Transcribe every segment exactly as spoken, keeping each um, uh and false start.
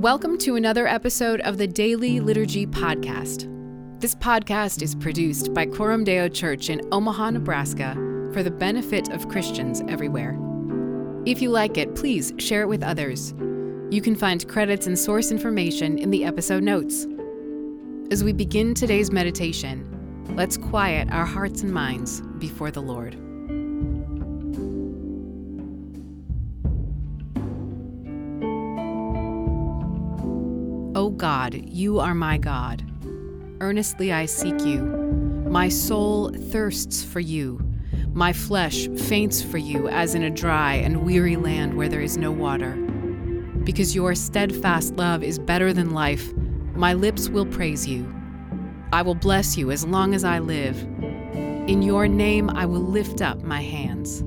Welcome to another episode of the Daily Liturgy Podcast. This podcast is produced by Coram Deo Church in Omaha, Nebraska, for the benefit of Christians everywhere. If you like it, please share it with others. You can find credits and source information in the episode notes. As we begin today's meditation, let's quiet our hearts and minds before the Lord. O God, you are my God. Earnestly I seek you. My soul thirsts for you. My flesh faints for you as in a dry and weary land where there is no water. Because your steadfast love is better than life, my lips will praise you. I will bless you as long as I live. In your name I will lift up my hands.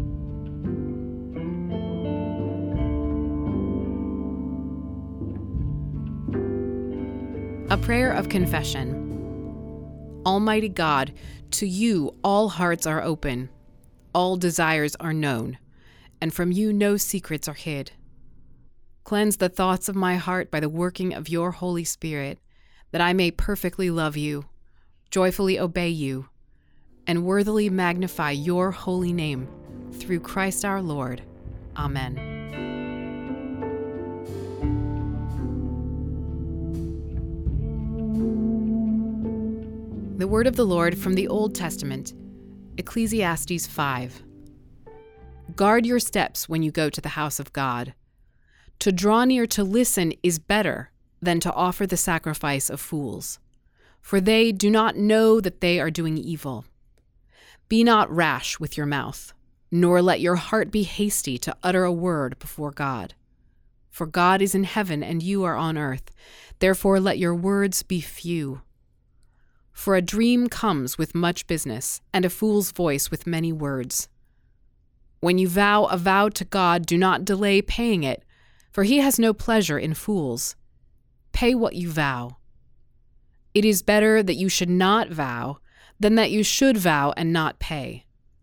A prayer of confession. Almighty God, to you all hearts are open, all desires are known, and from you no secrets are hid. Cleanse the thoughts of my heart by the working of your Holy Spirit, that I may perfectly love you, joyfully obey you, and worthily magnify your holy name, through Christ our Lord. Amen. The word of the Lord from the Old Testament, Ecclesiastes five. Guard your steps when you go to the house of God. To draw near to listen is better than to offer the sacrifice of fools, for they do not know that they are doing evil. Be not rash with your mouth, nor let your heart be hasty to utter a word before God. For God is in heaven and you are on earth, therefore let your words be few. For a dream comes with much business, and a fool's voice with many words. When you vow a vow to God, do not delay paying it, for he has no pleasure in fools. Pay what you vow. It is better that you should not vow than that you should vow and not pay.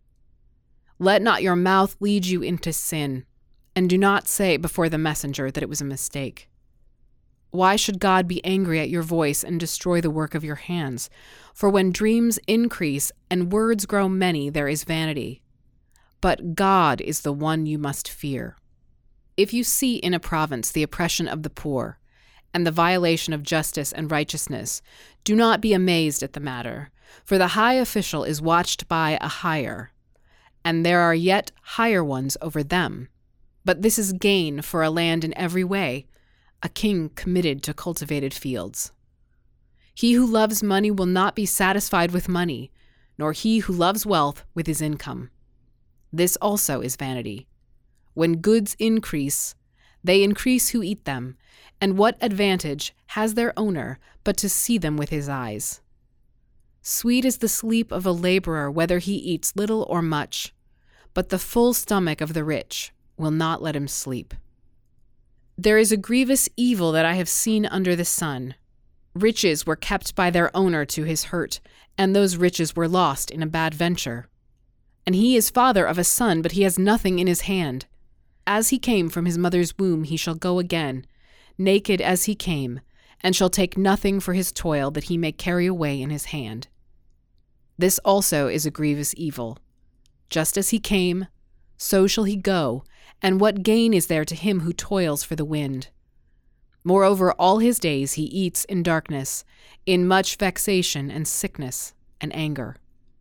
Let not your mouth lead you into sin, and do not say before the messenger that it was a mistake. Why should God be angry at your voice and destroy the work of your hands? For when dreams increase and words grow many, there is vanity. But God is the one you must fear. If you see in a province the oppression of the poor and the violation of justice and righteousness, do not be amazed at the matter, for the high official is watched by a higher, and there are yet higher ones over them. But this is gain for a land in every way, a king committed to cultivated fields. He who loves money will not be satisfied with money, nor he who loves wealth with his income. This also is vanity. When goods increase, they increase who eat them, and what advantage has their owner but to see them with his eyes? Sweet is the sleep of a laborer, whether he eats little or much, but the full stomach of the rich will not let him sleep. There is a grievous evil that I have seen under the sun. Riches were kept by their owner to his hurt, and those riches were lost in a bad venture. And he is father of a son, but he has nothing in his hand. As he came from his mother's womb, he shall go again, naked as he came, and shall take nothing for his toil that he may carry away in his hand. This also is a grievous evil. Just as he came, so shall he go, and what gain is there to him who toils for the wind? Moreover, all his days he eats in darkness, in much vexation and sickness and anger.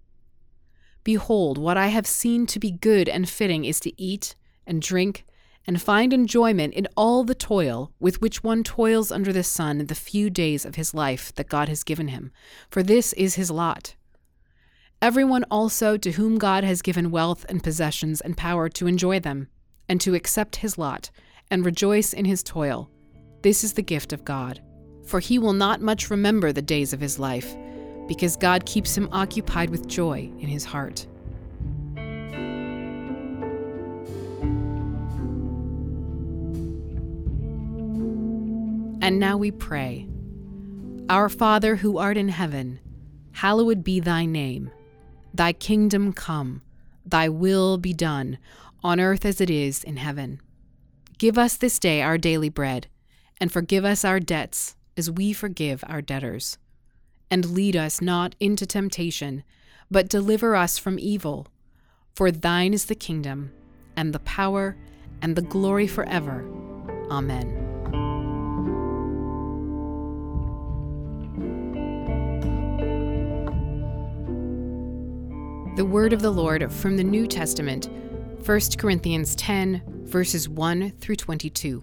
Behold, what I have seen to be good and fitting is to eat and drink and find enjoyment in all the toil with which one toils under the sun in the few days of his life that God has given him, for this is his lot. Everyone also to whom God has given wealth and possessions and power to enjoy them, and to accept his lot, and rejoice in his toil. This is the gift of God. For he will not much remember the days of his life, because God keeps him occupied with joy in his heart. And now we pray. Our Father who art in heaven, hallowed be thy name. Thy kingdom come, thy will be done, on earth as it is in heaven. Give us this day our daily bread, and forgive us our debts as we forgive our debtors. And lead us not into temptation, but deliver us from evil. For thine is the kingdom, and the power, and the glory forever. Amen. The word of the Lord from the New Testament, First Corinthians ten, verses one through twenty-two.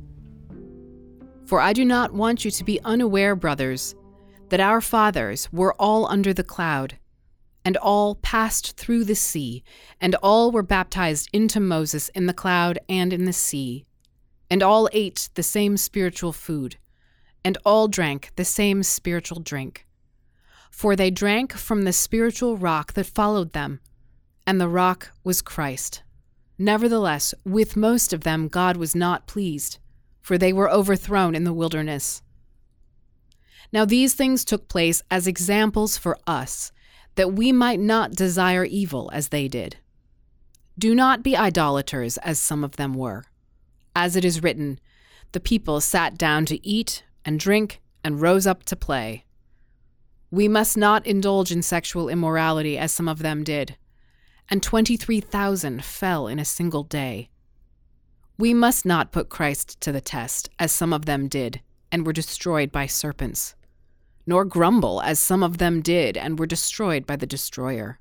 For I do not want you to be unaware, brothers, that our fathers were all under the cloud, and all passed through the sea, and all were baptized into Moses in the cloud and in the sea, and all ate the same spiritual food, and all drank the same spiritual drink. For they drank from the spiritual rock that followed them, and the rock was Christ. Nevertheless, with most of them God was not pleased, for they were overthrown in the wilderness. Now these things took place as examples for us, that we might not desire evil as they did. Do not be idolaters, as some of them were. As it is written, the people sat down to eat and drink and rose up to play. We must not indulge in sexual immorality, as some of them did, and twenty-three thousand fell in a single day. We must not put Christ to the test, as some of them did, and were destroyed by serpents, nor grumble, as some of them did, and were destroyed by the destroyer.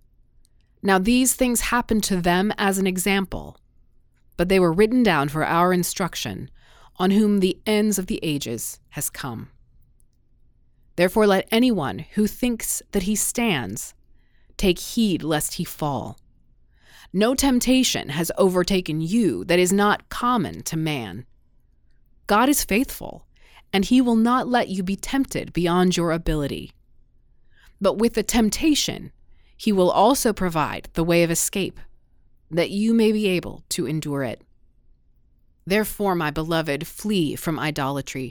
Now these things happened to them as an example, but they were written down for our instruction, on whom the ends of the ages has come. Therefore let anyone who thinks that he stands take heed lest he fall. No temptation has overtaken you that is not common to man. God is faithful, and he will not let you be tempted beyond your ability. But with the temptation, he will also provide the way of escape, that you may be able to endure it. Therefore, my beloved, flee from idolatry.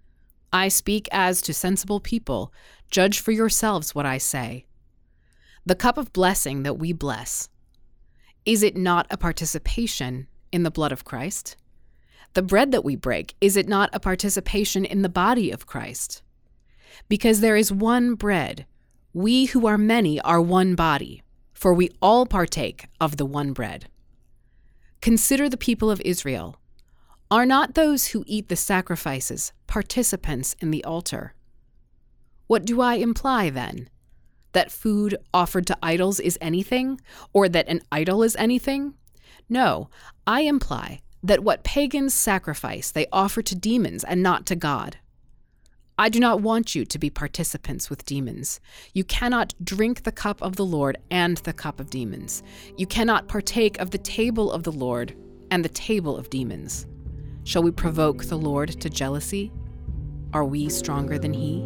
I speak as to sensible people. Judge for yourselves what I say. The cup of blessing that we bless, is it not a participation in the blood of Christ? The bread that we break, is it not a participation in the body of Christ? Because there is one bread, we who are many are one body, for we all partake of the one bread. Consider the people of Israel. Are not those who eat the sacrifices participants in the altar? What do I imply then? That food offered to idols is anything, or that an idol is anything? No, I imply that what pagans sacrifice they offer to demons and not to God. I do not want you to be participants with demons. You cannot drink the cup of the Lord and the cup of demons. You cannot partake of the table of the Lord and the table of demons. Shall we provoke the Lord to jealousy? Are we stronger than he?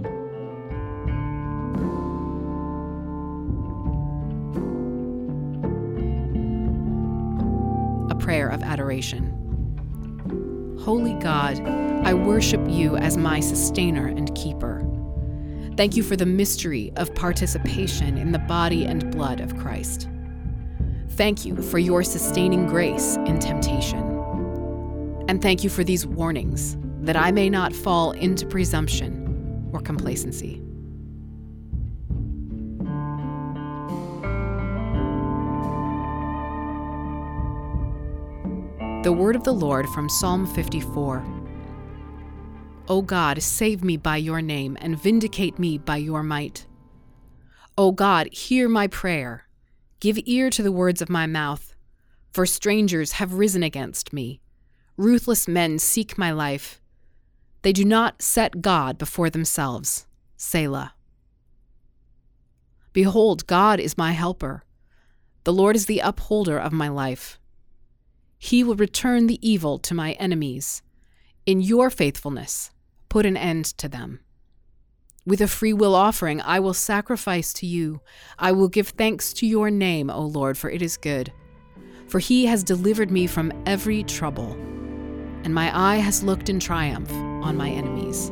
A prayer of adoration. Holy God, I worship you as my sustainer and keeper. Thank you for the mystery of participation in the body and blood of Christ. Thank you for your sustaining grace in temptation. And thank you for these warnings, that I may not fall into presumption or complacency. The word of the Lord from Psalm fifty-four. O God, save me by your name and vindicate me by your might. O God, hear my prayer. Give ear to the words of my mouth. For strangers have risen against me. Ruthless men seek my life. They do not set God before themselves. Selah. Behold, God is my helper. The Lord is the upholder of my life. He will return the evil to my enemies. In your faithfulness, put an end to them. With a free will offering, I will sacrifice to you. I will give thanks to your name, O Lord, for it is good. For he has delivered me from every trouble, and my eye has looked in triumph on my enemies.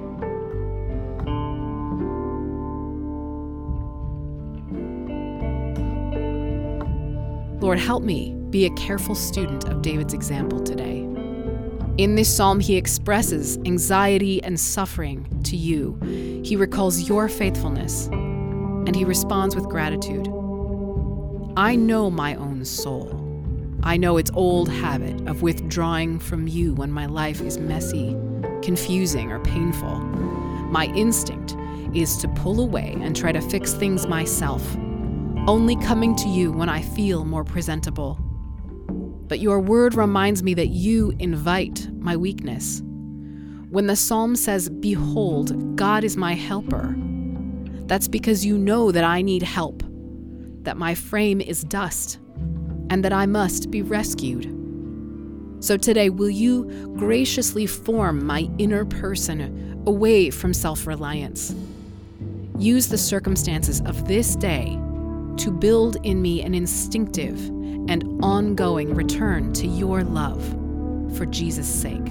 Lord, help me be a careful student of David's example today. In this psalm, he expresses anxiety and suffering to you. He recalls your faithfulness, and he responds with gratitude. I know my own soul. I know its old habit of withdrawing from you when my life is messy, confusing, or painful. My instinct is to pull away and try to fix things myself, only coming to you when I feel more presentable. But your word reminds me that you invite my weakness. When the psalm says, "Behold, God is my helper," that's because you know that I need help, that my frame is dust, and that I must be rescued. So today, will you graciously form my inner person away from self-reliance? Use the circumstances of this day to build in me an instinctive and ongoing return to your love for Jesus' sake.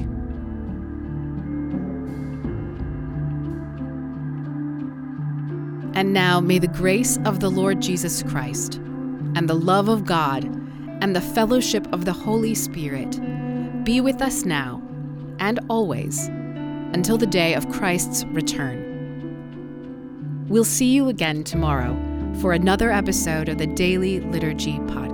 And now may the grace of the Lord Jesus Christ and the love of God and the fellowship of the Holy Spirit be with us now and always until the day of Christ's return. We'll see you again tomorrow for another episode of the Daily Liturgy Podcast.